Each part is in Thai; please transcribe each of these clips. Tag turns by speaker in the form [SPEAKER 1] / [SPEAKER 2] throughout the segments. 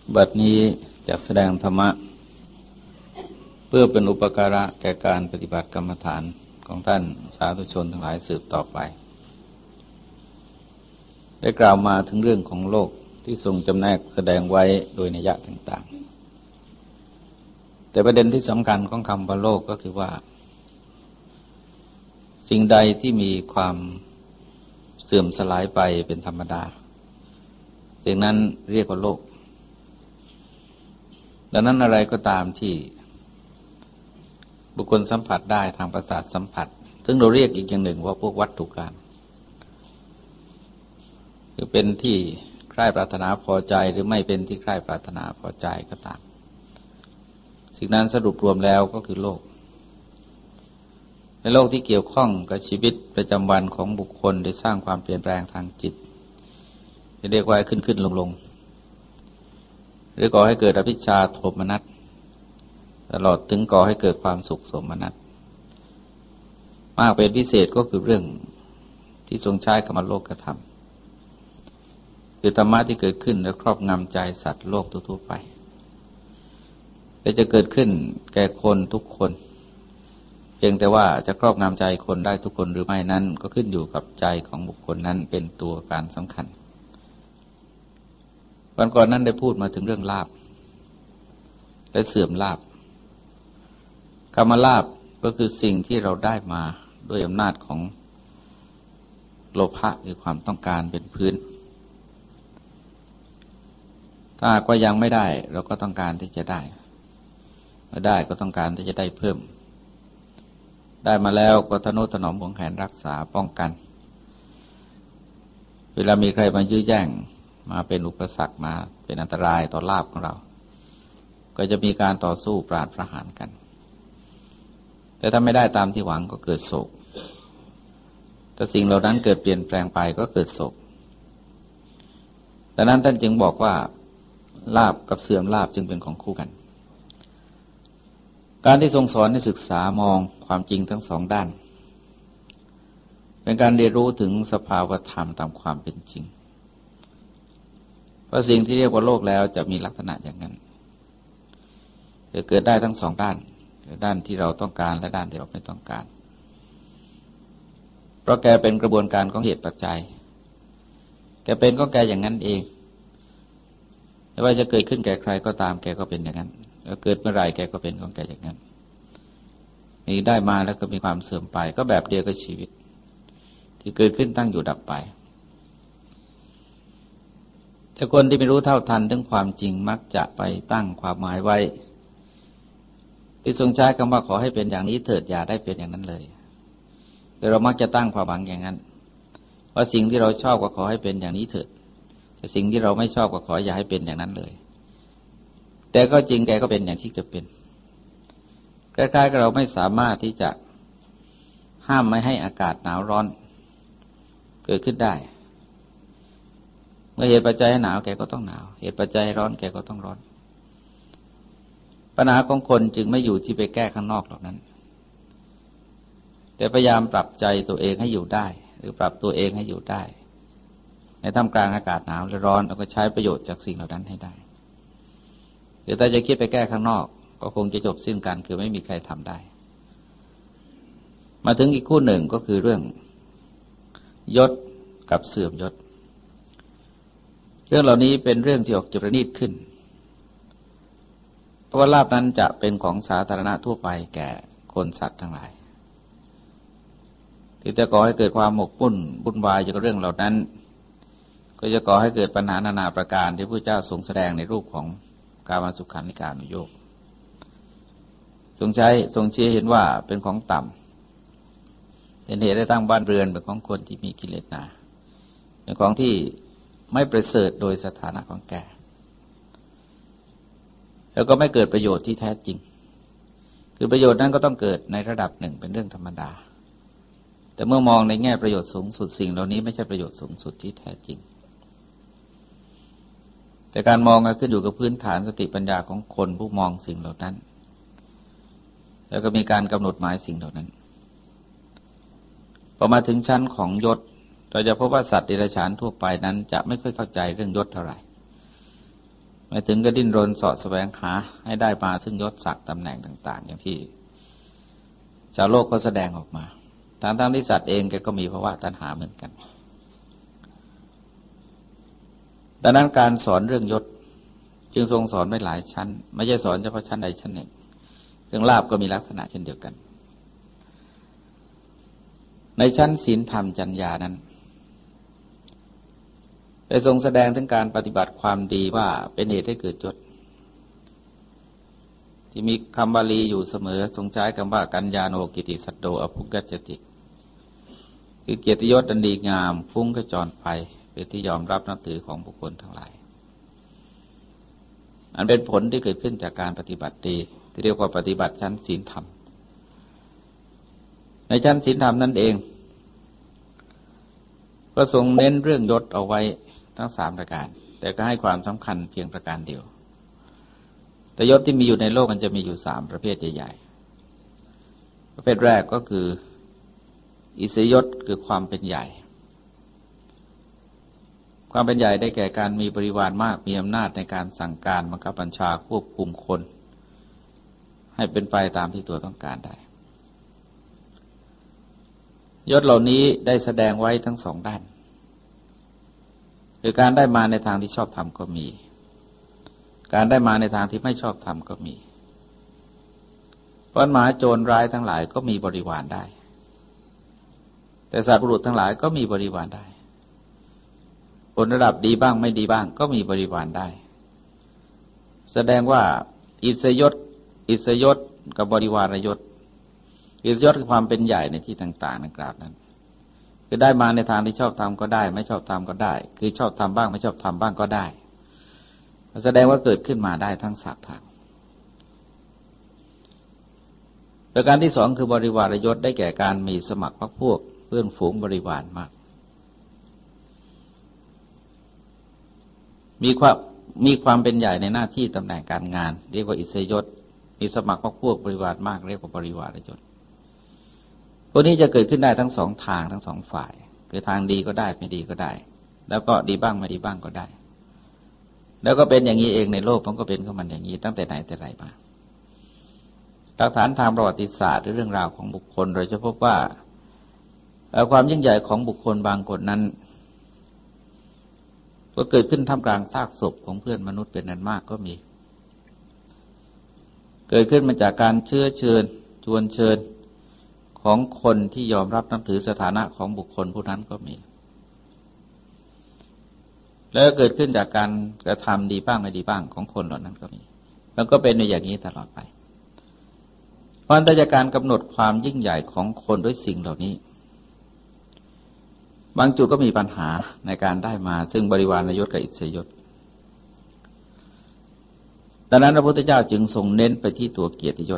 [SPEAKER 1] บัดนี้จักแสดงธรรมะเพื่อเป็นอุปการะแก่การปฏิบัติกรรมฐานของท่านสาธุชนทั้งหลายสืบต่อไปได้กล่าวมาถึงเรื่องของโลกที่ทรงจำแนกแสดงไว้โดยนัยยะต่างๆแต่ประเด็นที่สำคัญของคำว่าโลกก็คือว่าสิ่งใดที่มีความเสื่อมสลายไปเป็นธรรมดาสิ่งนั้นเรียกว่าโลกดังนั้นอะไรก็ตามที่บุคคลสัมผัสได้ทางประสาทสัมผัสซึ่งเราเรียกอีกอย่างหนึ่งว่าพวกวัตถุกรรมคือเป็นที่ใคร่ปรารถนาพอใจหรือไม่เป็นที่ใคร่ปรารถนาพอใจก็ตามสิ่งนั้นสรุปรวมแล้วก็คือโลกในโลกที่เกี่ยวข้องกับชีวิตประจำวันของบุคคลได้สร้างความเปลี่ยนแปลงทางจิตจะเรียกว่าขึ้นลงหรือก่อให้เกิดอภิชฌาโทมนัสตลอดถึงก่อให้เกิดความสุขโสมนัสมากเป็นพิเศษก็คือเรื่องที่ทรงใช้คำว่าโลกธรรมคือธรรมะที่เกิดขึ้นและครอบงำใจสัตว์โลกทั่วๆไปแต่จะเกิดขึ้นแก่คนทุกคนเพียงแต่ว่าจะครอบงำใจคนได้ทุกคนหรือไม่นั้นก็ขึ้นอยู่กับใจของบุคคลนั้นเป็นตัวการสำคัญวันก่อนนั้นได้พูดมาถึงเรื่องลาภและเสื่อมลาภคำว่าลาภก็คือสิ่งที่เราได้มาด้วยอำนาจของโลภะคือความต้องการเป็นพื้นถ้าหากว่ายังไม่ได้เราก็ต้องการที่จะได้เมื่อได้ก็ต้องการที่จะได้เพิ่มได้มาแล้วก็ทนุถนอมห่วงแหนรักษาป้องกันเวลามีใครมายื้อแย่งมาเป็นอุปสรรคมาเป็นอันตรายต่อลาภของเราก็จะมีการต่อสู้ปราดประหารกันแต่ถ้าไม่ได้ตามที่หวังก็เกิดโศกแต่สิ่งเหล่านั้นเกิดเปลี่ยนแปลงไปก็เกิดโศกดังนั้นท่านจึงบอกว่าลาภกับเสื่อมลาภจึงเป็นของคู่กันการที่ทรงสอนให้ศึกษามองความจริงทั้งสองด้านเป็นการเรียนรู้ถึงสภาวธรรมตามความเป็นจริงเพราะสิ่งที่เรียกว่าโลกแล้วจะมีลักษณะอย่างนั้นจะเกิดได้ทั้งสองด้านด้านที่เราต้องการและด้านที่เราไม่ต้องการเพราะแกเป็นกระบวนการของเหตุปัจจัยแกเป็นก็แกอย่างนั้นเองไม่ว่าจะเกิดขึ้นแก่ใครก็ตามแกก็เป็นอย่างนั้นแล้วเกิดเมื่อไรแกก็เป็นของแกอย่างนั้นมีได้มาแล้วก็มีความเสื่อมไปก็แบบเดียวกับชีวิตที่เกิดขึ้นตั้งอยู่ดับไปแต่คนที่ไม่รู้เท่าทันถึงความจริงมักจะไปตั้งความหมายไว้ที่ทรงใช้คำว่าขอให้เป็นอย่างนี้เถิดอย่าได้เป็นอย่างนั้นเลยแต่เรามักจะตั้งความหวังอย่างนั้นว่าสิ่งที่เราชอบก็ขอให้เป็นอย่างนี้เถิดแต่สิ่งที่เราไม่ชอบก็ขออย่าให้เป็นอย่างนั้นเลยแต่ก็จริงแกก็เป็นอย่างที่จะเป็นคล้ายๆกับเราไม่สามารถที่จะห้ามไม่ให้อากาศหนาวร้อนเกิดขึ้นได้เมื่อเหตุปัจจัยให้หนาวแกก็ต้องหนาวเหตุปัจจัยให้ร้อนแกก็ต้องร้อนปัญหาของคนจึงไม่อยู่ที่ไปแก้ข้างนอกหรอกนั้นแต่พยายามปรับใจตัวเองให้อยู่ได้หรือปรับตัวเองให้อยู่ได้ในท่ามกลางอากาศหนาวและร้อนแล้วก็ใช้ประโยชน์จากสิ่งเหล่านั้นให้ได้หรือถ้าจะคิดไปแก้ข้างนอกก็คงจะจบสิ้นกันคือไม่มีใครทำได้มาถึงอีกคู่หนึ่งก็คือเรื่องยศกับเสื่อมยศเรื่องเหล่านี้เป็นเรื่องที่ออกจะประณีตขึ้นเพราะว่าลาภนั้นจะเป็นของสาธารณะทั่วไปแก่คนสัตว์ทั้งหลายที่จะก่อให้เกิดความหมกมุ่นวุ่นวายจากเรื่องเหล่านั้นก็จะก่อให้เกิดปัญหานานาประการที่พระเจ้าทรงแสดงในรูปของกามสุขันธิกานุโยคทรงชี้เห็นว่าเป็นของต่ำเป็นเหตุให้ตั้งบ้านเรือนเป็นของคนที่มีกิเลสหนาเป็นของที่ไม่ประเสริฐโดยสถานะของแกแล้วก็ไม่เกิดประโยชน์ที่แท้จริงคือประโยชน์นั้นก็ต้องเกิดในระดับหนึ่งเป็นเรื่องธรรมดาแต่เมื่อมองในแง่ประโยชน์สูงสุดสิ่งเหล่านี้ไม่ใช่ประโยชน์สูงสุดที่แท้จริงแต่การมองก็ขึ้นอยู่กับพื้นฐานสติปัญญาของคนผู้มองสิ่งเหล่านั้นแล้วก็มีการกำหนดหมายสิ่งเหล่านั้นพอมาถึงชั้นของยศเราจะพบว่าสัตว์เดรัจฉานทั่วไปนั้นจะไม่ค่อยเข้าใจเรื่องยศเท่าไหร่ ไไม่ถึงก็ดิ้นรนเสาะแสวงหาให้ได้มาซึ่งยศศักดิ์ตำแหน่งต่างๆอย่างที่ชาวโลกเขาแสดงออกมาทั้งที่สัตว์เองแกก็มีภาวะตัณหาเหมือนกันดังนั้นการสอนเรื่องยศจึงทรงสอนไว้หลายชั้นไม่ใช่สอนเฉพาะชั้นใดชั้นหนึ่งเรื่องลาภก็มีลักษณะเช่นเดียวกันในชั้นศีลธรรมจรรยานั้นได้ทรงแสดงถึงการปฏิบัติความดีว่าเป็นเหตุให้เกิดยศที่มีคำบาลีอยู่เสมอทรงใช้คำว่ากัญญาโนกิติสัตโตอภุกัจจติคือเกียรติยศอันดีงามฟุ้งกระจรไปเป็นที่ยอมรับนับถือของบุคคลทั้งหลายอันเป็นผลที่เกิดขึ้นจากการปฏิบัติดีที่เรียกว่าปฏิบัติชั้นศีลธรรมในชั้นศีลธรรมนั่นเองก็ทรงเน้นเรื่องยศเอาไว้ทั้ง3ประการแต่ก็ให้ความสำคัญเพียงประการเดียวแต่ยศที่มีอยู่ในโลกมันจะมีอยู่3ประเภทใหญ่ๆประเภทแรกก็คืออิสริยศคือความเป็นใหญ่ความเป็นใหญ่ได้แก่การมีบริวารมากมีอำนาจในการสั่งการบังคับบัญชาควบคุมคนให้เป็นไปตามที่ตัวต้องการได้ยศเหล่านี้ได้แสดงไว้ทั้ง2ด้านคือการได้มาในทางที่ชอบธรรมก็มีการได้มาในทางที่ไม่ชอบธรรมก็มีเพราะมหาโจรร้ายทั้งหลายก็มีบริวารได้แต่สัตว์บุรุษทั้งหลายก็มีบริวารได้คนระดับดีบ้างไม่ดีบ้างก็มีบริวารได้แสดงว่าอิสยศกับบริวารยศอิสยศคือความเป็นใหญ่ในที่ต่างๆในกราบนั้นคือได้มาในทางที่ชอบทำก็ได้ไม่ชอบทำก็ได้คือชอบทำบ้างไม่ชอบทำบ้างก็ได้แสดงว่าเกิดขึ้นมาได้ทั้ง3ทางประการที่2คือบริวารยศได้แก่การมีสมัครพรรคพวกเพื่อนฝูงบริวารมากมีความเป็นใหญ่ในหน้าที่ตำแหน่งการงานเรียกว่าอิสยศมีสมัครพรรคพวกบริวารมากเรียกว่าบริวารยศพวกนี้จะเกิดขึ้นได้ทั้ง2ทางทั้ง2ฝ่ายคือทางดีก็ได้ไม่ดีก็ได้แล้วก็ดีบ้างไม่ดีบ้างก็ได้แล้วก็เป็นอย่างนี้เองในโลกมันก็เป็นของมันอย่างนี้ตั้งแต่ไหนแต่ไรมาหลักฐานทางประวัติศาสตร์หรือเรื่องราวของบุคคลเราจะพบว่าความยิ่งใหญ่ของบุคคลบางคนนั้นก็เกิดขึ้นท่ามกลางซากศพของเพื่อนมนุษย์เป็นอันมากก็มีเกิดขึ้นมาจากการเชื้อเชิญชวนเชิญของคนที่ยอมรับนับถือสถานะของบุคคลผู้นั้นก็มีแล้วเกิดขึ้นจากการกระทำดีบ้างไม่ดีบ้างของคนเหล่านั้นก็มีแล้วก็เป็นในอย่างนี้ตลอดไปเพราะแต่จากการกำหนดความยิ่งใหญ่ของคนด้วยสิ่งเหล่านี้บางจุดก็มีปัญหาในการได้มาซึ่งบริวารยศกับอิสยศดังนั้นพระพุทธเจ้าจึงทรงเน้นไปที่ตัวเกียรติยศ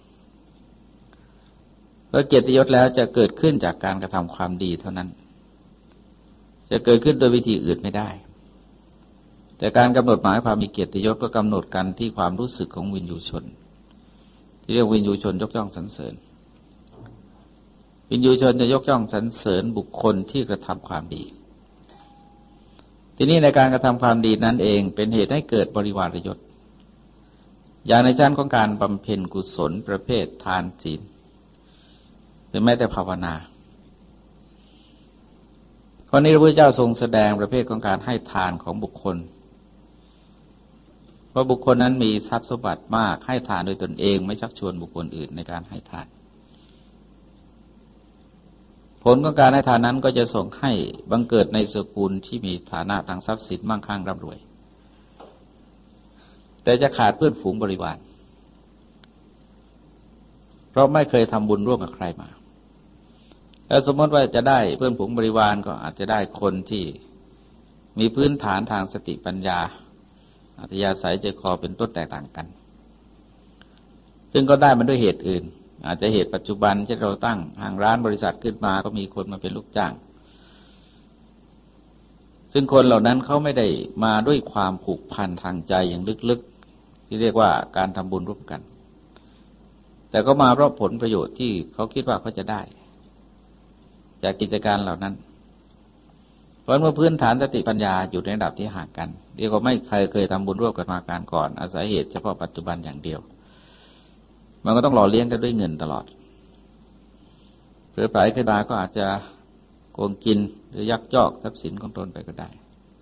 [SPEAKER 1] เพราะเกียรติยศแล้วจะเกิดขึ้นจากการกระทำความดีเท่านั้นจะเกิดขึ้นโดยวิธีอื่นไม่ได้แต่การกำหนดหมายความมีเกียรติยศก็กำหนดกันที่ความรู้สึกของวินยูชนที่เรียกวินยูชนยกย่องสรรเสริญวินยูชนจะยกย่องสรรเสริญบุคคลที่กระทำความดีทีนี้ในการกระทำความดีนั้นเองเป็นเหตุให้เกิดบริวารยศอย่างในชั้นของการบำเพ็ญกุศลประเภททานศีลหรือแม้แต่ภาวนาข้อนี้พระพุทธเจ้าทรงแสดงประเภทของการให้ทานของบุคคลเพราะบุคคลนั้นมีทรัพย์สมบัติมากให้ทานโดยตนเองไม่ชักชวนบุคคลอื่นในการให้ทานผลของการให้ทานนั้นก็จะส่งให้บังเกิดในสกุลที่มีฐานะทางทรัพย์สินมั่งคั่งร่ำรวยแต่จะขาดเพื่อนฝูงบริวารเพราะไม่เคยทำบุญร่วมกับใครมาแล้วสมมติว่าจะได้เพื่อนฝูงบริวารก็อาจจะได้คนที่มีพื้นฐานทางสติปัญญาอัธยาศัยใจคอเป็นต้นแตกต่างกันซึ่งก็ได้มันด้วยเหตุอื่นอาจจะเหตุปัจจุบันที่เราตั้งห้างร้านบริษัทขึ้นมาก็มีคนมาเป็นลูกจ้างซึ่งคนเหล่านั้นเขาไม่ได้มาด้วยความผูกพันทางใจอย่างลึกๆที่เรียกว่าการทำบุญร่วมกันแต่ก็มาเพราะผลประโยชน์ที่เขาคิดว่าเขาจะได้จากกิจการเหล่านั้นผราะเมื่อพื้นฐานสติปัญญาอยู่ในระดับที่ห่างกันเรียกว่าไม่เคยทำบุญร่วมกันมาการก่อนอาศัยเหตุเฉพาะปัจจุบันอย่างเดียวมันก็ต้องหล่อเลี้ยงกันด้วยเงินตลอดเผื่อไปขึ้นมาก็อาจจะโกงกินหรือยักยอกทรัพย์สินของตนไปก็ได้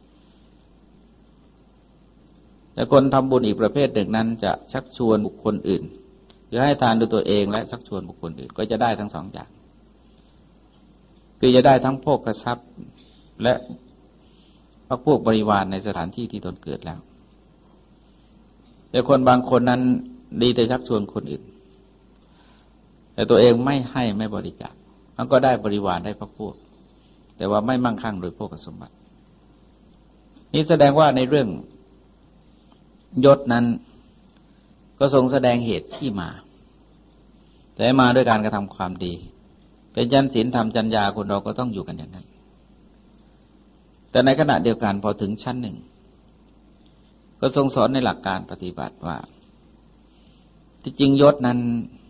[SPEAKER 1] แต่คนทำบุญอีกประเภทหนึ่งนั้นจะชักชวนบุคคลอื่นคือให้ทานด้วยตัวเองและชักชวนบุคคลอื่นก็จะได้ทั้งสองอย่างคือจะได้ทั้งโภคทรัพย์และพรรคพวกบริวารในสถานที่ที่ตนเกิดแล้วแต่คนบางคนนั้นดีแต่ชักชวนคนอื่นแต่ตัวเองไม่ให้ไม่บริจาคมันก็ได้บริวารได้พรรคพวกแต่ว่าไม่มั่งคั่งโดยโภคสมบัตินี่แสดงว่าในเรื่องยศนั้นก็ทรงแสดงเหตุที่มาแต่มาด้วยการกระทำความดีเป็นชั้นศีลธรรมจัญญาคนเราก็ต้องอยู่กันอย่างนั้นแต่ในขณะเดียวกันพอถึงชั้นหนึ่งก็ทรงสอนในหลักการปฏิบัติว่าที่จริงยศนั้น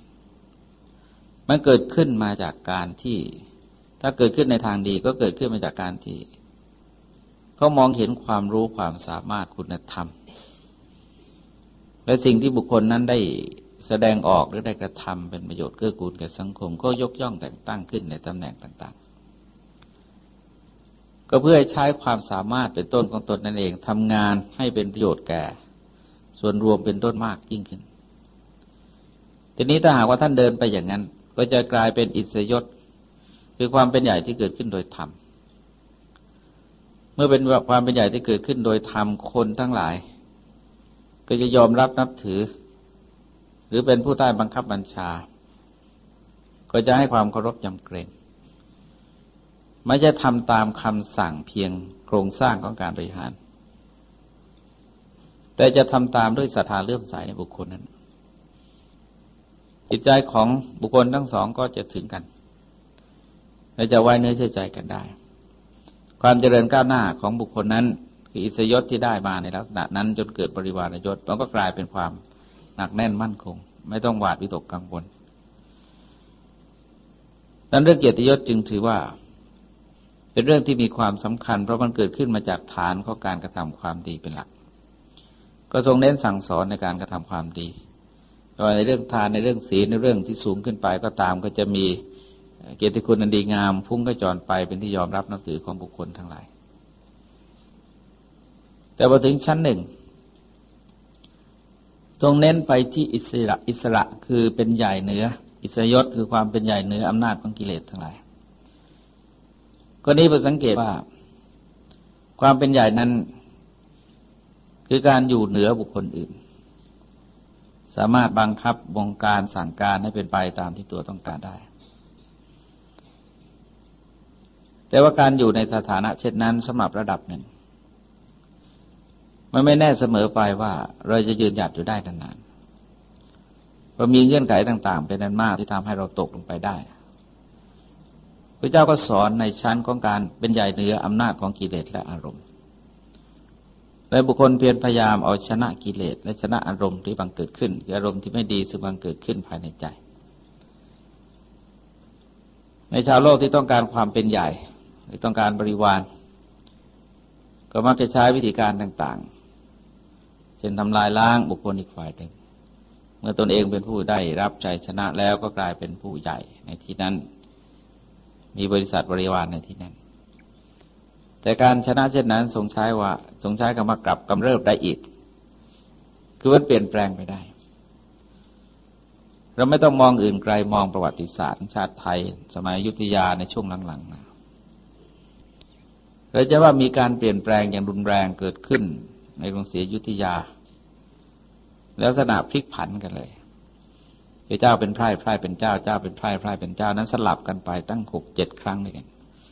[SPEAKER 1] มันเกิดขึ้นมาจากการที่ถ้าเกิดขึ้นในทางดีก็เกิดขึ้นมาจากการที่เขามองเห็นความรู้ความสามารถคุณธรรมและสิ่งที่บุคคลนั้นได้แสดงออกหรือได้กระทำเป็นประโยชน์เกื้อกูลแก่สังคมก็ยกย่องแต่งตั้งขึ้นในตำแหน่งต่างๆก็เพื่อใช้ความสามารถเป็นต้นของตนนั่นเองทำงานให้เป็นประโยชน์แก่ส่วนรวมเป็นต้นมากยิ่งขึ้นทีนี้ถ้าหากว่าท่านเดินไปอย่างนั้นก็จะกลายเป็นอิสยศคือความเป็นใหญ่ที่เกิดขึ้นโดยธรรมเมื่อเป็นความเป็นใหญ่ที่เกิดขึ้นโดยธรรมคนทั้งหลายก็จะยอมรับนับถือหรือเป็นผู้ใต้บังคับบัญชาก็จะให้ความเคารพยำเกรงไม่จะทำตามคำสั่งเพียงโครงสร้างของการบริหารแต่จะทำตามด้วยศรัทธาเลื่อมใสในบุคคลนั้นจิตใจของบุคคลทั้งสองก็จะถึงกันและจะไว้เนื้อเชื่อใจกันได้ความเจริญก้าวหน้าของบุคคลนั้นคืออิสยศที่ได้มาในลักษณะนั้นจนเกิดบริวารยศมันก็กลายเป็นความหนักแน่นมั่นคงไม่ต้องหวาดวิตกกังวลดังนั้นเรื่องเกียรติยศจึงถือว่าเป็นเรื่องที่มีความสำคัญเพราะมันเกิดขึ้นมาจากฐานของการกระทำความดีเป็นหลักก็ทรงเน้นสั่งสอนในการกระทำความดีโดยในเรื่องทานในเรื่องศีลในเรื่องที่สูงขึ้นไปก็ตามก็จะมีเกียรติคุณอันดีงามพุ่งกระจรไปเป็นที่ยอมรับนับถือของบุคคลทั้งหลายแต่พอถึงชั้นหนึ่งทรงเน้นไปที่อิสระคือเป็นใหญ่เหนืออิสยศคือความเป็นใหญ่เหนืออำนาจของกิเลสทั้งหลายก็นี้เราสังเกตว่าความเป็นใหญ่นั้นคือการอยู่เหนือบุคคลอื่นสามารถบังคับบงการสั่งการให้เป็นไปตามที่ตัวต้องการได้แต่ว่าการอยู่ในสถานะเช่นนั้นสำหรับระดับหนึ่งมันไม่แน่เสมอไปว่าเราจะยืนหยัดอยู่ได้นานๆเพราะมีเงื่อนไขต่างๆเป็นอันมากที่ทำให้เราตกลงไปได้พระเจ้าก็สอนในชั้นของการเป็นใหญ่เหนืออำนาจของกิเลสและอารมณ์และบุคคลเพียรพยายามเอาชนะกิเลสและชนะอารมณ์ที่บังเกิดขึ้นคืออารมณ์ที่ไม่ดีซึ่งบังเกิดขึ้นภายในใจในชาวโลกที่ต้องการความเป็นใหญ่หรือต้องการบริวารก็มักจะใช้วิธีการต่างๆเช่นทำลายล้างบุคคลอีกฝ่ายหนึ่งเมื่อตนเองเป็นผู้ได้รับชัยชนะแล้วก็กลายเป็นผู้ใหญ่ในที่นั้นมีบริษัทบริวารในที่นั้นแต่การชนะเช่นนั้นทรงใช้คำว่ากลับกำเริบได้อีกคือมันเปลี่ยนแปลงไปได้เราไม่ต้องมองอื่นไกลมองประวัติศาสตร์ชาติไทยสมัยอยุธยาในช่วงหลังๆมาเราจะว่ามีการเปลี่ยนแปลงอย่างรุนแรงเกิดขึ้นในกรุงศรีอยุธยาแล้วลักษณะพลิกผันกันเลยเจ้าเป็นไพร่ไพร่เป็นเจ้าเจ้าเป็นไพร่ไพร่เป็นเจ้านั้นสลับกันไปตั้ง 6-7 ครั้งด้วยกัน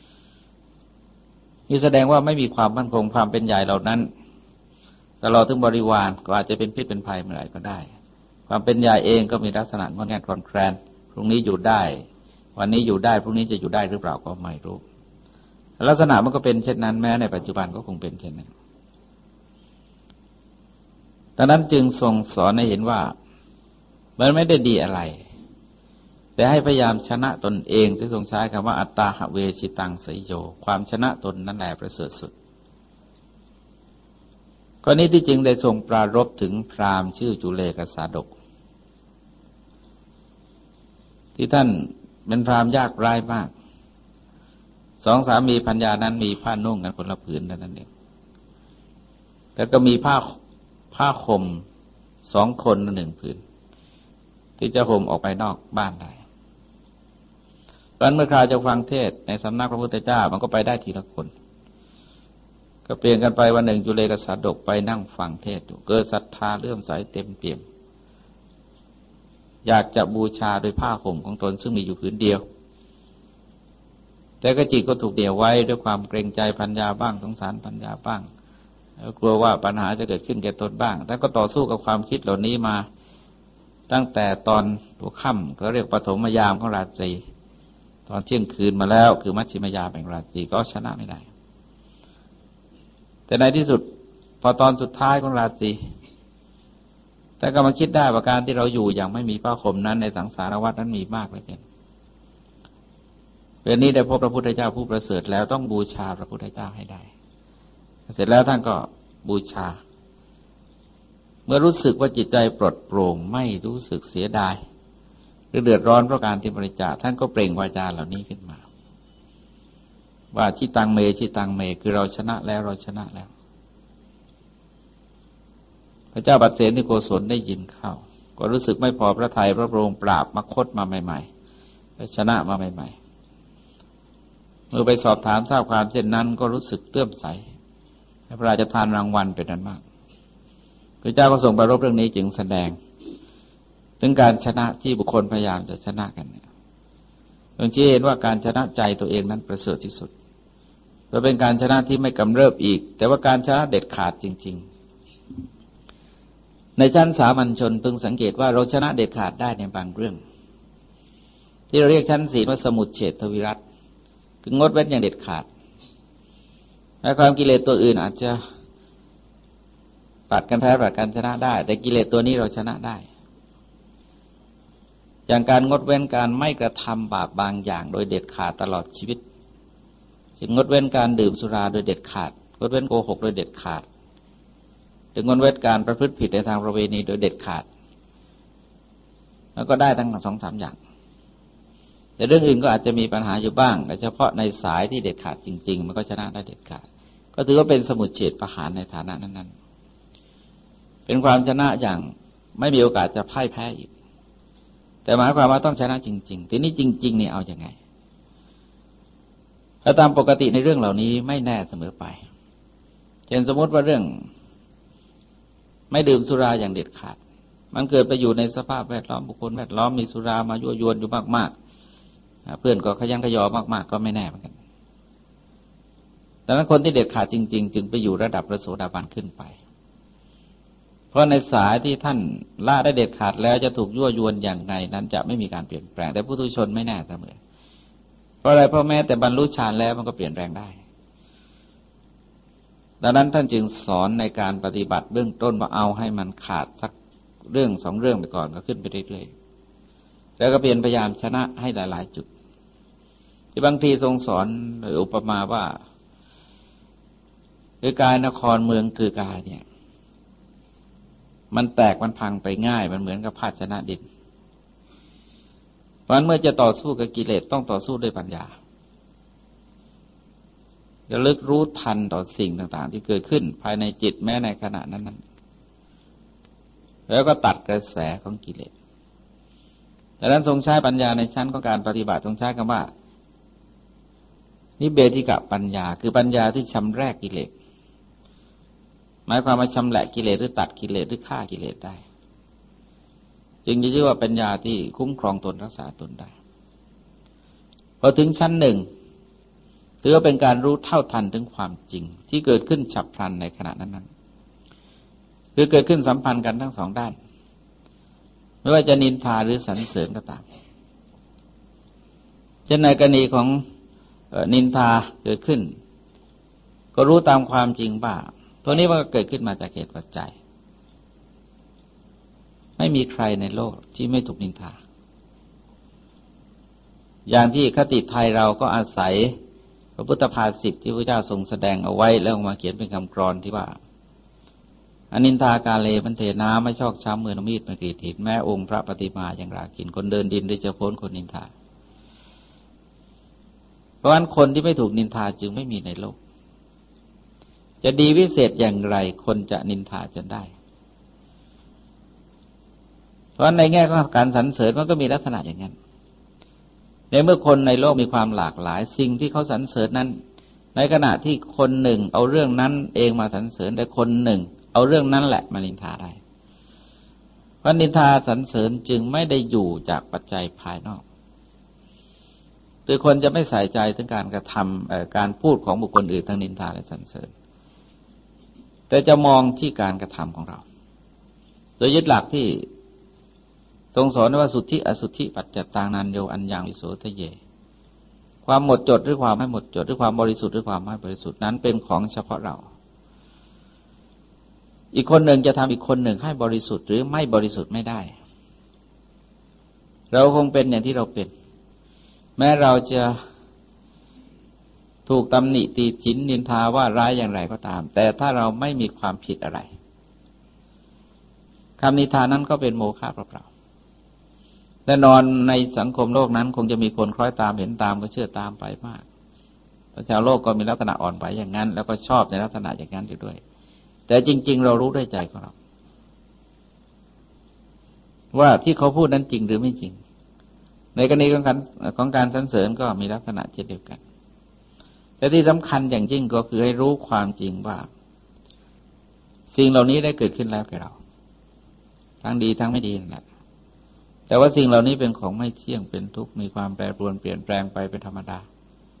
[SPEAKER 1] นี่แสดงว่าไม่มีความมั่นคงความเป็นใหญ่เหล่านั้นตลอดถึงบริวารก็อาจจะเป็นพิษเป็นภัยเมื่อไหร่ก็ได้ความเป็นใหญ่เองก็มีลักษณะงอนแงนคลอนแคลนพรุ่งนี้อยู่ได้วันนี้อยู่ได้พรุ่งนี้จะอยู่ได้หรือเปล่าก็ไม่รู้ลักษณะมันก็เป็นเช่นนั้นแม้ในปัจจุบันก็คงเป็นเช่นนั้นดังนั้นจึงทรงสอนให้เห็นว่ามันไม่ได้ดีอะไรแต่ให้พยายามชนะตนเองที่ทรงใช้คำว่าอัตตาหเวชิตังสยโยความชนะตนนั่นแหละประเสริฐสุดข้อนี้ที่จริงได้ทรงปรารภถึงพราหมณ์ชื่อจุเลกสาดกที่ท่านเป็นพราหมณ์ยากไร้มากสองสามีภรรยานั้นมีผ้านุ่งกันคนละผืนนั่นเองแต่ก็มีผ้าห่ม2 คนหนึ่งผืนที่จะห่มออกไปนอกบ้านได้ตอนเมื่อคราวจะฟังเทศในสำนักพระพุทธเจ้ามันก็ไปได้ทีละคนก็เปลี่ยนกันไปวันหนึ่งจุเลกสาดกไปนั่งฟังเทศอยู่เกิดศรัทธาเลื่อมใสเต็มเปี่ยมอยากจะบูชาโดยผ้าห่มของตนซึ่งมีอยู่ผืนเดียวแต่ก็จิตก็ถูกเดี่ยวไว้ด้วยความเกรงใจภรรยาบ้างสงสารภรรยาบ้างแล้วกลัวว่าปัญหาจะเกิดขึ้นแก่ตนบ้างแต่ก็ต่อสู้กับความคิดเหล่านี้มาตั้งแต่ตอนหัวค่ำก็เรียกปฐมยามของราตรีตอนเที่ยงคืนมาแล้วคือมัชฌิมยามแห่งราตรีก็ชนะไม่ได้แต่ในที่สุดพอตอนสุดท้ายของราตรีแต่ก็มาคิดได้ว่าการที่เราอยู่อย่างไม่มีผ้าห่มนั้นในสังสารวัฏนั้นมีมากเหลือเกินเวลานี้ได้พบพระพุทธเจ้าผู้ประเสริฐแล้วต้องบูชาพระพุทธเจ้าให้ได้เสร็จแล้วท่านก็บูชาเมื่อรู้สึกว่าจิตใจปลอดโปร่งไม่รู้สึกเสียดายหรือเดือดร้อนเพราะการที่บริจาคท่านก็เปล่งวาจาเหล่านี้ขึ้นมาว่าชิตังเมชิตังเมคือเราชนะแล้วเราชนะแล้วพระเจ้าปัสเสนิโกศลได้ยินเข้าก็รู้สึกไม่พอพระทัยพระองค์ปราบมคธมาใหม่ๆและชนะมาใหม่ๆเมื่อไปสอบถามทราบความเช่นนั้นก็รู้สึกเลื่อมใสให้พระราชทานรางวัลเป็นอันมากพระเจ้าก็ทรงปรารภเรื่องนี้จึงแสดงถึงการชนะที่บุคคลพยายามจะชนะกันเนี่ยตรงที่เห็นว่าการชนะใจตัวเองนั้นประเสริฐที่สุดเพราะเป็นการชนะที่ไม่กำเริบอีกแต่ว่าการชนะเด็ดขาดจริงๆในชั้นสามัญชนพึงสังเกตว่าเราชนะเด็ดขาดได้ในบางเรื่องที่เราเรียกชั้นศีลว่าสมุจเฉทวิรัติคืองดเว้นอย่างเด็ดขาดและความกิเลสตัวอื่นอาจจะปัดกันแพ้ปัดกันชนะได้แต่กิเลสตัวนี้เราชนะได้อย่างการงดเว้นการไม่กระทำบาปบางอย่างโดยเด็ดขาดตลอดชีวิตจึงงดเว้นการดื่มสุราโดยเด็ดขาดงดเว้นโกหกโดยเด็ดขาดถึงงดเว้นการประพฤติผิดในทางประเวณีโดยเด็ดขาดแล้วก็ได้ทั้ง 2-3 อย่างแต่เรื่องอื่นก็อาจจะมีปัญหาอยู่บ้างแต่เฉพาะในสายที่เด็ดขาดจริงๆมันก็ชนะได้เด็ดขาดก็ถือว่าเป็นสมุจเฉทประหารในฐานะนั้นๆเป็นความชนะอย่างไม่มีโอกาสจะพ่ายแพ้อีกแต่หมายความว่าต้องชนะจริงๆทีนี้จริงๆนี่เอาอย่างไงถ้าตามปกติในเรื่องเหล่านี้ไม่แน่เสมอไปเช่นสมมติว่าเรื่องไม่ดื่มสุราอย่างเด็ดขาดมันเกิดไปอยู่ในสภาพแวดล้อมบุคคลแวดล้อมมีสุรามายั่วยวนอยู่มากๆเพื่อนก็ขยันขยอมากๆก็ไม่แน่เหมือนกันดังนั้นคนที่เด็ดขาดจริงๆจึงไปอยู่ระดับพระโสดาบันขึ้นไปเพราะในสายที่ท่านละได้เด็ดขาดแล้วจะถูกยั่วยวนอย่างไรนั้นจะไม่มีการเปลี่ยนแปลงแต่ผู้ทุชนไม่แน่เสมอเพราะอะไรเพราะแม้แต่บรรลุฌานแล้วมันก็เปลี่ยนแปลงได้ดังนั้นท่านจึงสอนในการปฏิบัติเบื้องต้นว่าเอาให้มันขาดสักเรื่อง2 เรื่องไปก่อนก็ขึ้นไปเรื่อยๆแล้วก็เปลี่ยนพยายามชนะให้หลายๆจุดที่บางทีทรงสอนโดยอุปมาว่าคือกายนครเมืองคือกายเนี่ยมันแตกมันพังไปง่ายมันเหมือนกับภาชนะดินเพราะฉะนั้นเมื่อจะต่อสู้กับกิเลสต้องต่อสู้ด้วยปัญญาระลึกรู้ทันต่อสิ่งต่างๆที่เกิดขึ้นภายในจิตแม้ในขณะนั้นๆแล้วก็ตัดกระแสของกิเลสดังนั้นทรงใช้ปัญญาในชั้นของการปฏิบัติทรงใช้คำว่านิเบธิกะปัญญาคือปัญญาที่ชำแรกกิเลสหมายความว่าชำแหละกิเลสหรือตัดกิเลสหรือฆ่ากิเลสได้จึงจะชื่อว่าปัญญาที่คุ้มครองตนรักษาตนได้พอถึงชั้นหนึ่งถือว่าเป็นการรู้เท่าทันถึงความจริงที่เกิดขึ้นฉับพลันในขณะนั้นๆคือเกิดขึ้นสัมพันธ์กันทั้ง2 ด้านไม่ว่าจะนินทาหรือสรรเสริญก็ตามเช่นในกรณีของนินทาเกิดขึ้นก็รู้ตามความจริงว่าตัวนี้มันก็เกิดขึ้นมาจากเหตุปัจจัยไม่มีใครในโลกที่ไม่ถูกนินทาอย่างที่คติไทยเราก็อาศัยพระพุทธภาษิตที่พระเจ้าทรงแสดงเอาไว้แล้วมาเขียนเป็นคำกลอนที่ว่าอนินทากาเลมันเทน้ำไม่ชอกช้ำมือมีดไม่กรีดหินแม้องค์พระปฏิมาอย่างรากินคนเดินดินได้จะพ้นคนนินทาเพราะฉะนั้นคนที่ไม่ถูกนินทาจึงไม่มีในโลกจะดีวิเศษอย่างไรคนจะนินทาจนได้เพราะในแง่ของการสรรเสริญมันก็มีลักษณะอย่างนั้นในเมื่อคนในโลกมีความหลากหลายสิ่งที่เขาสรรเสริญนั้นในขณะที่คนหนึ่งเอาเรื่องนั้นเองมาสรรเสริญแต่คนหนึ่งเอาเรื่องนั้นแหละมานินทาได้เพราะนินทาสรรเสริญจึงไม่ได้อยู่จากปัจจัยภายนอกคือคนจะไม่ใส่ใจถึงการกระทำการพูดของบุคคลอื่นทั้งนินทาและสรรเสริญแต่จะมองที่การกระทำของเราโดยยึดหลักที่ทรงสอนว่าสุทธิอสุทธิปัจจตังนันโยอัญญังวิโสทะเยความหมดจดหรือความไม่หมดจดหรือความบริสุทธิ์หรือความไม่บริสุทธิ์นั้นเป็นของเฉพาะเราอีกคนหนึ่งจะทำอีกคนหนึ่งให้บริสุทธิ์หรือไม่บริสุทธิ์ไม่ได้เราคงเป็นอย่างที่เราเป็นแม้เราจะถูกตำหนิตีฉินนินทาว่าร้ายอย่างไรก็ตามแต่ถ้าเราไม่มีความผิดอะไรคำนินทานั้นก็เป็นโมฆะเปล่าๆแน่นอนในสังคมโลกนั้นคงจะมีคนคล้อยตามเห็นตามก็เชื่อตามไปมากชาวโลกก็มีลักษณะอ่อนไหวอย่างนั้นแล้วก็ชอบในลักษณะอย่างนั้นอยู่ด้วยแต่จริงๆเรารู้ด้วยใจของเราว่าที่เขาพูดนั้นจริงหรือไม่จริงในกรณีของการสรรเสริญก็มีลักษณะเช่นเดียวกันแต่ที่สำคัญอย่างยิ่งก็คือให้รู้ความจริงว่าสิ่งเหล่านี้ได้เกิดขึ้นแล้วแก่เราทั้งดีทั้งไม่ดีนั่นแหละแต่ว่าสิ่งเหล่านี้เป็นของไม่เที่ยงเป็นทุกข์มีความแปรปรวนเปลี่ยนแปลงไปเป็นธรรมดา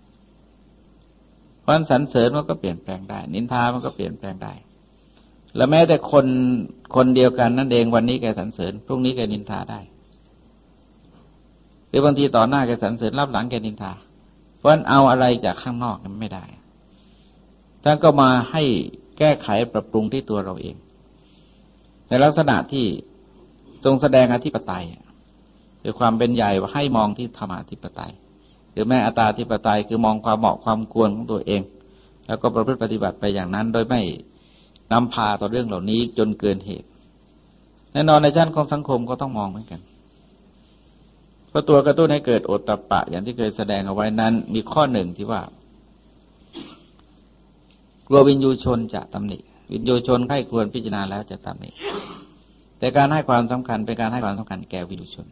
[SPEAKER 1] เพราะสรรเสริญมันก็เปลี่ยนแปลงได้นินทามันก็เปลี่ยนแปลงได้และแม้แต่คนเดียวกันนั่นเองวันนี้แกสรรเสริญพรุ่งนี้แกนินทาได้หรือบางทีต่อหน้าแกสรรเสริญรับหลังแกนินทาเพราะฉะนั้นเอาอะไรจากข้างนอกนั้นไม่ได้ท่านก็มาให้แก้ไขปรับปรุงที่ตัวเราเองในลักษณะที่ทรงแสดงอธิปไตยคือความเป็นใหญ่ว่าให้มองที่ธรรมาธิปไตยหรือแม้อัตตาธิปไตยคือมองความเหมาะความควรของตัวเองแล้วก็ประพฤติปฏิบัติไปอย่างนั้นโดยไม่นำพาต่อเรื่องเหล่านี้จนเกินเหตุแน่นอนในชั้นของสังคมก็ต้องมองเหมือนกันเพราะตัวกระตุ้นให้เกิดโอตตัปปะอย่างที่เคยแสดงเอาไว้นั้นมีข้อหนึ่งที่ว่ากลัววินยูชนจะตำหนิวินยูชนใคร่ควรพิจารณาแล้วจะตำหนิแต่การให้ความสำคัญเป็นการให้ความสำคัญแก่วินยูชน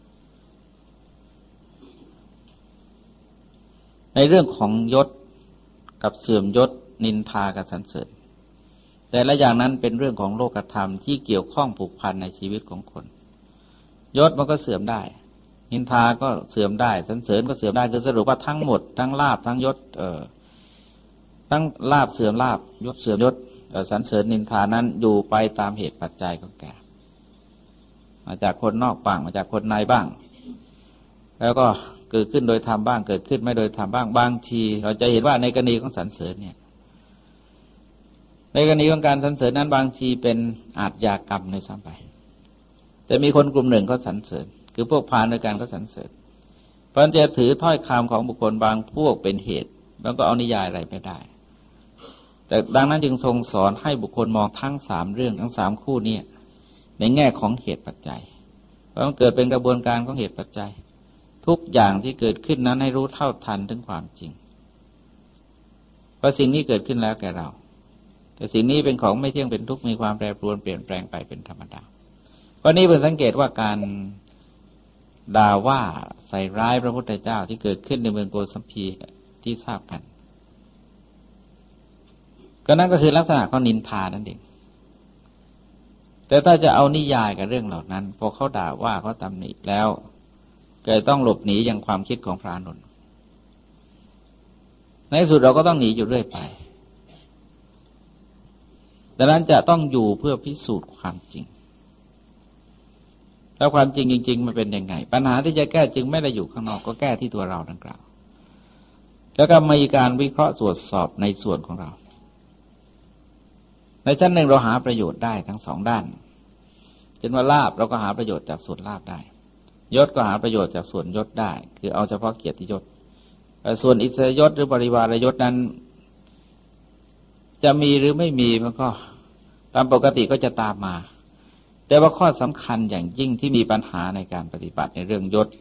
[SPEAKER 1] ในเรื่องของยศกับเสื่อมยศนินทากับสรรเสริญแต่ละอย่างนั้นเป็นเรื่องของโลกธรรมที่เกี่ยวข้องผูกพันในชีวิตของคนยศมันก็เสื่อมได้นินทาก็เสื่อมได้สรรเสริญก็เสื่อมได้คือสรุปว่าทั้งหมดทั้งลาภทั้งยศทั้งลาภเสื่อมลาภยศเสื่อมยศสรรเสริญนินทานั้นอยู่ไปตามเหตุปัจจัยของแกมาจากคนนอกบ้างมาจากคนในบ้างแล้วก็เกิดขึ้นโดยธรรมบ้างเกิดขึ้นไม่โดยธรรมบ้างบางทีเราจะเห็นว่าในกรณีของสรรเสริญเนี่ยในกรณีของการสรรเสริญนั้นบางทีเป็นอาชญากรรมในซ้ำไปแต่มีคนกลุ่มหนึ่งเขาสรรเสริญคือพวกพาลในการเขาสรรเสริญเพราะจะถือถ้อยคำของบุคคลบางพวกเป็นเหตุแล้วก็เอานิยายอะไรไม่ได้แต่ดังนั้นจึงทรงสอนให้บุคคลมองทั้งสามเรื่องทั้งสามคู่นี้ในแง่ของเหตุปัจจัยเพราะมันเกิดเป็นกระบวนการของเหตุปัจจัยทุกอย่างที่เกิดขึ้นนั้นให้รู้เท่าทันถึงความจริงเพราะสิ่งนี้เกิดขึ้นแล้วแก่เราแต่สิ่งนี้เป็นของไม่เที่ยงเป็นทุกข์มีความแปรปรวนเปลี่ยนแปลงไปเป็นธรรมดาเพราะนี้เพิ่งสังเกตว่าการด่าว่าใส่ร้ายพระพุทธเจ้าที่เกิดขึ้นในเมืองโกสัมพีที่ทราบกันก็นั่นก็คือลักษณะของนินทานั่นเองแต่ถ้าจะเอานิยายกับเรื่องเหล่านั้นพอเขาด่าว่าเขาตำหนิแล้วเกิดต้องหลบหนีอย่างความคิดของพระอานนท์ในที่สุดเราก็ต้องหนีอยู่เรื่อยไปดังนั้นจะต้องอยู่เพื่อพิสูจน์ความจริงแล้วความจริงจริงๆมันเป็นยังไงปัญหาที่จะแก้จึงไม่ได้อยู่ข้างนอกก็แก้ที่ตัวเราดังกล่าวแล้วก็มีการวิเคราะห์ตรวจสอบในส่วนของเราในชั้นหนึ่งเราหาประโยชน์ได้ทั้งสองด้านเช่นว่าลาภเราก็หาประโยชน์จากส่วนลาภได้ยศก็หาประโยชน์จากส่วนยศได้คือเอาเฉพาะเกียรติยศส่วนอิสริยศหรือบริวารยศนั้นจะมีหรือไม่มีมันก็ตามปกติก็จะตามมาแต่ว่าข้อสำคัญอย่างยิ่งที่มีปัญหาในการปฏิบัติในเรื่องยศ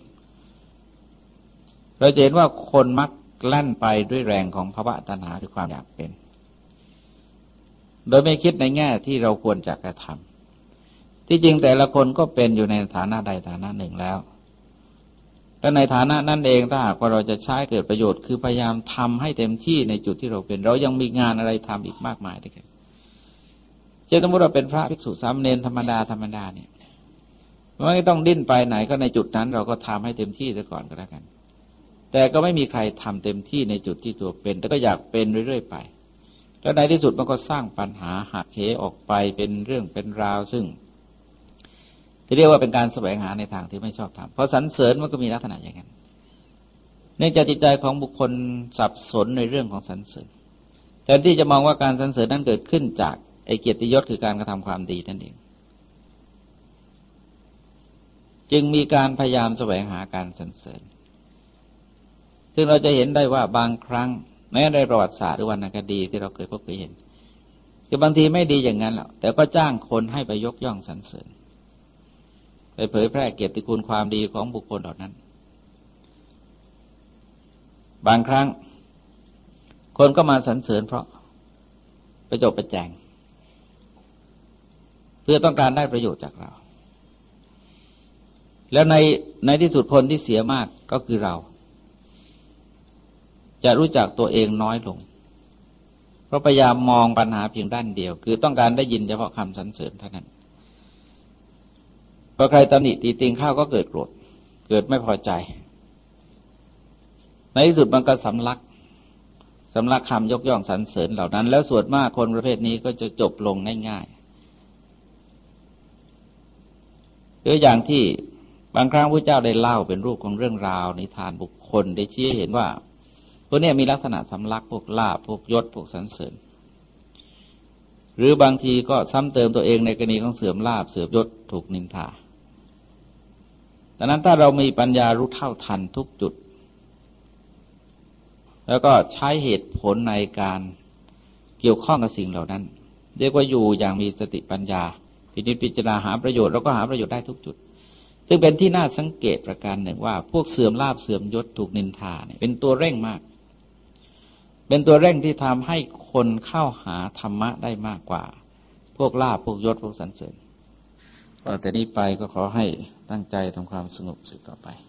[SPEAKER 1] เราจะเห็นว่าคนมักแล่นไปด้วยแรงของภวะตัณหาคือความอยากเป็นโดยไม่คิดในแง่ที่เราควรจะกระทำที่จริงแต่ละคนก็เป็นอยู่ในฐานะใดฐานะหนึ่งแล้วและในฐานะนั้นเองถ้าหากว่าเราจะใช้เกิดประโยชน์คือพยายามทำให้เต็มที่ในจุดที่เราเป็นเรายังมีงานอะไรทำอีกมากมายด้วยกันเช่นสมมติเราเป็นพระภิกษุสามเณรธรรมดาเนี่ยไม่ต้องดิ้นไปไหนก็ในจุดนั้นเราก็ทำให้เต็มที่ซะก่อนก็แล้วกันแต่ก็ไม่มีใครทำเต็มที่ในจุดที่ตัวเป็นแต่ก็อยากเป็นเรื่อยๆไปแล้วในที่สุดมันก็สร้างปัญหาหักเหออกไปเป็นเรื่องเป็นราวซึ่งที่เรียกว่าเป็นการแสวงหาในทางที่ไม่ชอบทำเพราะสรรเสริญมันก็มีลักษณะอย่างนั้นเนื่องจากจิตใจของบุคคลสับสนในเรื่องของสรรเสริญแต่ที่จะมองว่าการสรรเสริญนั้นเกิดขึ้นจากไอ้เกียรติยศคือการกระทำความดีนั่นเองจึงมีการพยายามแสวงหาการสรรเสริญซึ่งเราจะเห็นได้ว่าบางครั้งแม้ในประวัติศาสตร์หรือวรรณคดีที่เราเคยพบเคยเห็นคือบางทีไม่ดีอย่างนั้นหรอกแต่ก็จ้างคนให้ไปยกย่องสรรเสริญไปเผยแพร่เกียรติคุณความดีของบุคคลเหล่านั้นบางครั้งคนก็มาสรรเสริญเพราะประโยชน์ประแจงเพื่อต้องการได้ประโยชน์จากเราแล้วในที่สุดคนที่เสียมากก็คือเราจะรู้จักตัวเองน้อยลงเพราะพยายามมองปัญหาเพียงด้านเดียวคือต้องการได้ยินเฉพาะคำสรรเสริญเท่านั้นพอใครตำหนิตีติงเข้าก็เกิดโกรธเกิดไม่พอใจในที่สุดมันก็สำลักคำยกย่องสรรเสริญเหล่านั้นแล้วส่วนมากคนประเภทนี้ก็จะจบลงง่ายๆตัวอย่างที่บางครั้งพระเจ้าได้เล่าเป็นรูปของเรื่องราวนิทานบุคคลได้ชี้ให้เห็นว่าพวกนี้มีลักษณะสำลักพวกลาภพวกยศพวกสรรเสริญหรือบางทีก็ซ้ำเติมตัวเองในกรณีของเสื่อมลาภเสื่อมยศถูกนินทาดังนั้นถ้าเรามีปัญญารู้เท่าทันทุกจุดแล้วก็ใช้เหตุผลในการเกี่ยวข้องกับสิ่งเหล่านั้นเรียกว่าอยู่อย่างมีสติปัญญาพินิจพิจารณาหาประโยชน์แล้วก็หาประโยชน์ได้ทุกจุดซึ่งเป็นที่น่าสังเกตประการหนึ่งว่าพวกเสื่อมลาภเสื่อมยศถูกนินทาเนี่ยเป็นตัวเร่งมากเป็นตัวเร่งที่ทำให้คนเข้าหาธรรมะได้มากกว่าพวกลาภพวกยศพวกสรรเสริญต่อแต่นี้ไปก็ขอให้ตั้งใจทำความสงบสืบต่อไป